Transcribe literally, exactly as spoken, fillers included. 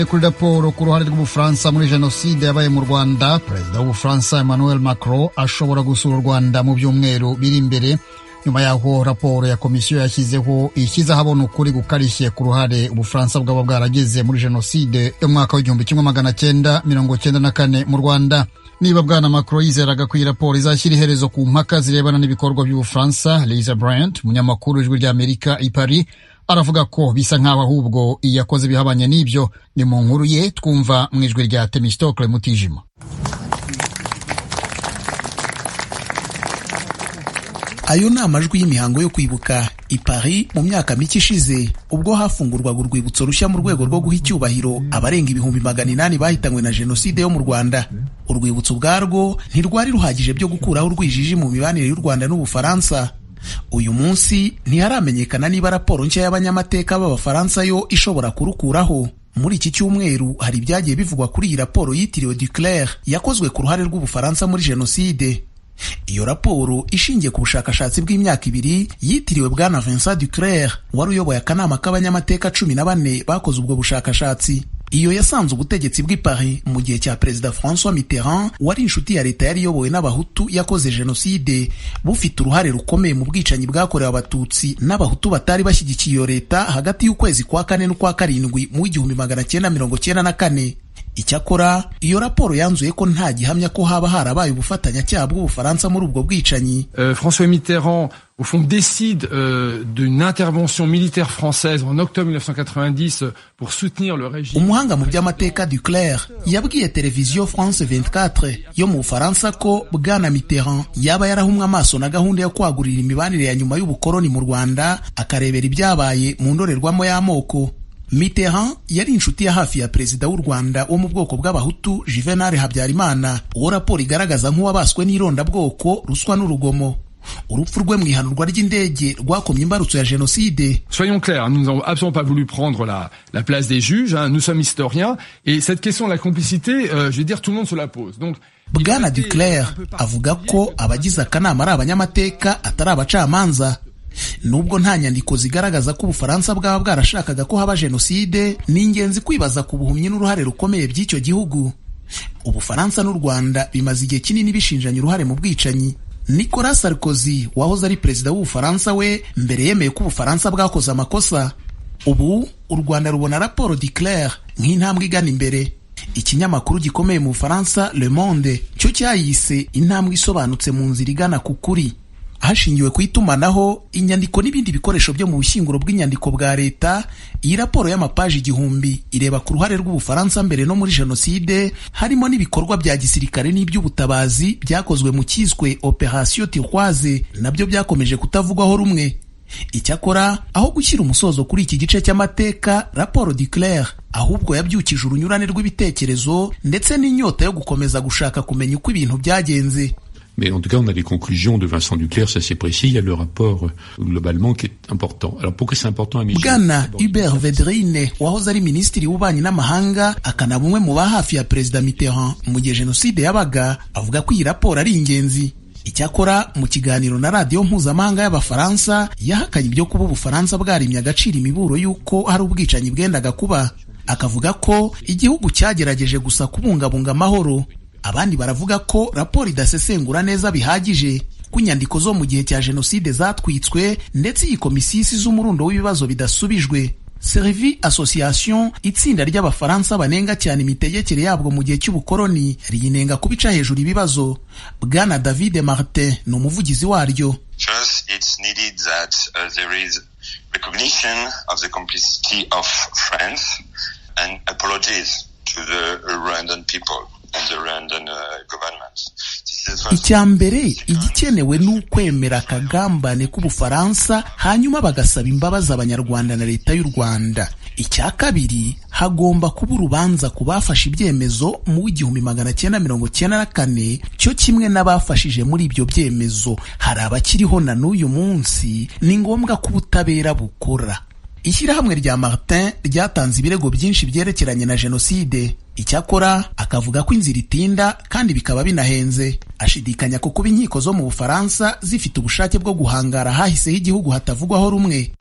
Kuri raporo ku ruhare rw'Ubufaransa muri jenoside yabaye mu Rwanda, Perezida w'Ubufaransa Emmanuel Macron ashobora gusura u Rwanda mu byumweru biri imbere. Nyuma yaho raporo ya komisiyo yashyizeho ishyize ahabona ukuri gukarishye ku ruhare Ubufaransa bwaba bwarageze muri jenoside yo mu mwaka w'igihumbi kimwe magana cyenda mirongo cyenda na kane mu Rwanda. Niba Bwana Macron yizeraga ko iyi raporo izashyira iherezo ku mpaka zirebana n'ibikorwa by'Ubufaransa, Lisa Bryant, umunyamakuru w'ijwi ry'Amerika i Paris, aravuga ko bisa nk'aho ahubwo yakoze bihabanye n'ibyo. Ni mu nkuru ye twumva mu ijwi rya Temistokle Mutijima. Ayo ni amajwi y'imihango yo kwibuka i Paris mu myaka mike ishize, ubwo hafungurwaga urwibutso rushya mu rwego rwo guha icyubahiro abarenga ibihumbi magana inani bahitanywe na jenoside yo mu Rwanda. Urwibutso ubwarwo ntirwari ruhagije byo gukuraho urwijiji mu mibanire y'u Rwanda n'Ubufaransa. Uyu munsi ntiharamenyekana niba raporo nshya y'abanyamateka b'Abafaransa yo ishobora kurukuraho. Muri iki cyumweru hari ibyagiye bivugwa kuri iyi raporo yitiriwe Duclair yakozwe ku ruhare rw'Ubufaransa muri jenoside. Iyo raporo ishingiye ku bushakashatsi bw'imyaka ibiri yitiriwe Bwana Vincent Duclair wari uyoboye akanama k'abanyamateka cumi na bane bakoze ubwo bushakashatsi. Iyo yasanze ubutegetsi bw'i Paris mu gihe cya Perezida François Mitterrand wari inshuti ya leta yari iyobowe n'Abahutu yakoze jenoside bufite uruhare rukomeye mu bwicanyi bwakorewe Abatutsi n'Abahutu batari bashyigikiye iyo leta hagati y'ukwezi kwa kane n'ukwa karindwi mu igihumbi magana cyenda mirongo cyenda na kane. Icyakora iyo raporo yanzuye ko nta gihamya ko haba harabaye ubufatanyacyaha bw'Ubufaransa muri ubwo bwicanyi. Euh, François Mitterrand au fond décide euh, d'une intervention militaire française en octobre mille neuf cent quatre-vingt-dix pour soutenir le régime. Umuhanga mu by'amateka Duclair yabwiye televiziyo France vingt-quatre yo mu Bufaransa ko Bwana Mitterrand yaba yarahumwe amaso na gahunda yo kwagurira imibanire ya nyuma y'ubukoloni mu Rwanda akarebera ibyabaye mu ndorerwamo y'amoko. Mitterrand yari inshuti ya hafi ya Perezida w'u Rwanda wo mu bwoko bw'Abahutu Juvenal Habyarimana, uwo raporo igaragaza nk'uwabaswe n'irondabwoko, ruswa n'urugomo. Urupfu rwe mu ihanurwa ry'indege rwakomye imbarutso ya jenoside. Soyons clairs, nous n'avons absolument pas voulu prendre la, la place des juges, hein, nous sommes historiens, et cette question de la complicité, euh, je vais dire, tout le monde se la pose. Donc, Bwana Duclair avuga ko abagize akanama ari abanyamateka atari abacamanza. Nubwo nta nyandiko zigaragaza ko Ubufaransa bwaba bwarashakaga ko haba jenoside, ni ingenzi kwibaza ku buhumyi n'uruhare rukomeye by'icyo gihugu. Ubufaransa n'u Rwanda bimaze igihe kinini bishinjanya uruhare mu bwicanyi. Nicolas Sarkozy wahoze ari perezida w'Ubufaransa we mbere yemeye ko Ubufaransa bwakoze amakosa. Ubu u Rwanda rubona raporo Duclair nk'intambwe igana imbere. Ikinyamakuru gikomeye mu Bufaransa Le Monde cyo cyayise intambwe isobanutse mu nzira igana ku kuri. Hashingiwe ku itumanaho, inyandiko n'ibindi bikoresho byo mu bushyinguro bw'inyandiko bwa leta, iyi raporo y'amapaji igihumbi ireba ku ruhare rw'Ubufaransa mbere no muri jenoside, harimo n'ibikorwa bya gisirikare n'iby'ubutabazi byakozwe mu cyiswe Operation Turquoise, nabyo byakomeje kutavugwaho rumwe. Icyakora aho gushyira umusozo kuri iki gice cy'amateka, raporo Duclair ahubwo yabyukije urunyurane rw'ibitekerezo ndetse n'inyota yo gukomeza gushaka kumenya uko ibintu byagenze. Mais en tout cas, on a les conclusions de Vincent Duclair, ça c'est précis. Il y a le rapport euh, globalement qui est important. Alors pourquoi c'est important à mes yeux? Bwana Hubert Védrine wahoze ari minisitiri w'ububanyi n'amahanga akanaba umwe mu ba hafi ya Perezida Mitterrand mu gihe jenoside yabaga, avuga ko iyi raporo ari ingenzi. Icyakora mu kiganiro na radiyo mpuzamahanga y'Abafaransa yahakanye ibyo kuba Ubufaransa bwarimye agaciro imiburo y'uko hari ubwicanyi bwendaga kuba. Akavuga ko igihugu cyagerageje gusa kubungabunga amahoro. Abandi baravuga ko raporo idasesengura neza bihagije, ko inyandiko zo mu gihe cya jenoside zatwitswe ndetse iyi komisiyo isize umurundo w'ibibazo bidasubijwe. Servie Association, itsinda ry'Abafaransa banenga cyane imitegekere yabwo mu gihe cy'ubukoloni, riyinenga kubica hejuru ibibazo. Bwana David Martin ni umuvugizi waryo. First, it's needed that uh, there is recognition of the complicity of France and apologies to the Rwandan people. Icya mbere igikenewe ni ukwemera akagambane k'Ubufaransa, hanyuma bagasaba imbabazi Abanyarwanda na leta y'u Rwanda. Icya kabiri, hagomba kuba urubanza ku bafashe ibyemezo mu igihumbi magana cyenda mirongo cyenda na kane, cyo kimwe n'abafashije muri ibyo byemezo hari abakiriho na n'uyu munsi. Ni ngombwa ko ubutabera bukora. Ishyirahamwe rya Martin ryatanze ibirego byinshi byerekeranye na jenoside. Icyakora akavuga ko inzira itinda kandi bikaba binahenze. Ashidikanya ko kuba inkiko zo mu Bufaransa zifite ubushake bwo guhangara hahiseho igihugu hatavugwaho rumwe.